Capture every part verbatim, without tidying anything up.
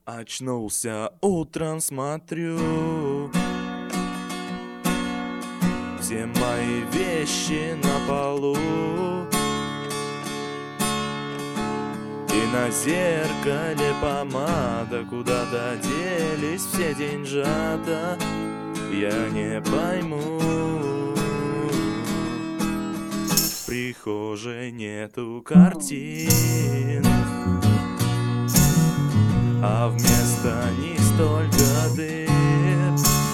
Очнулся утром, смотрю, все мои вещи на полу, и на зеркале помада, куда-то делись все деньжата, я не пойму. В прихожей нету картин, а вместо них столько дыр.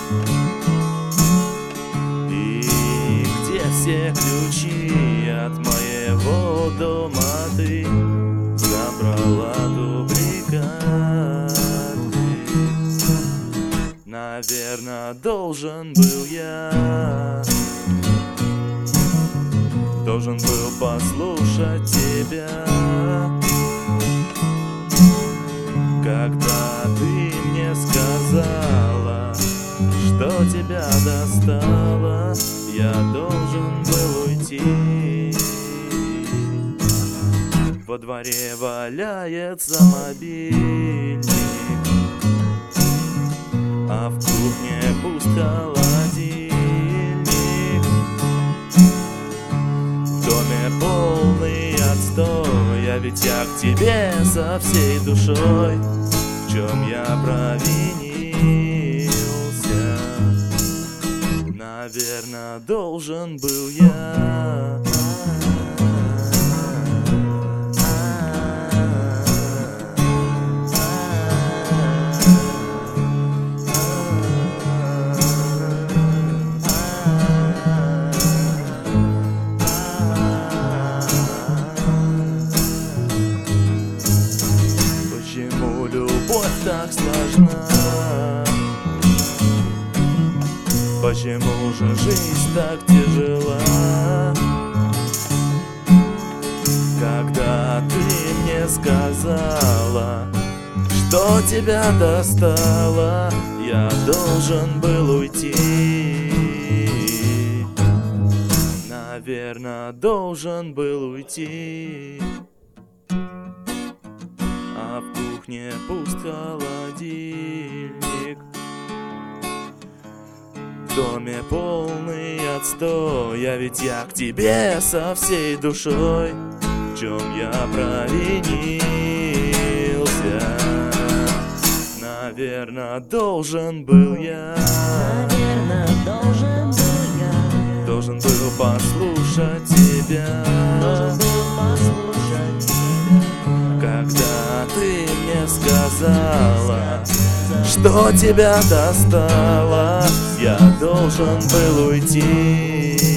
И где все ключи от моего дома ты забрала дубликаты? Наверно, должен был я, должен был послушать тебя, когда ты мне сказала, что тебя достало, я должен был уйти. Во дворе валяется мобильник, а в кухне пуст холодильник. В доме полный отстой, а ведь я к тебе со всей душой. В чем я провинился? Наверно, должен был я. Почему любовь так сложна? Почему же жизнь так тяжела? Когда ты мне сказала, что тебя достало, я должен был уйти. Наверно, должен был уйти. А в кухне пуст холодильник, в доме полный отстой, а ведь я к тебе со всей душой. В чем я провинился? Наверно, должен был я, Наверно, должен был я, должен был послушать тебя, должен был послушать тебя, когда ты мне сказала, что тебя достало, я должен был уйти.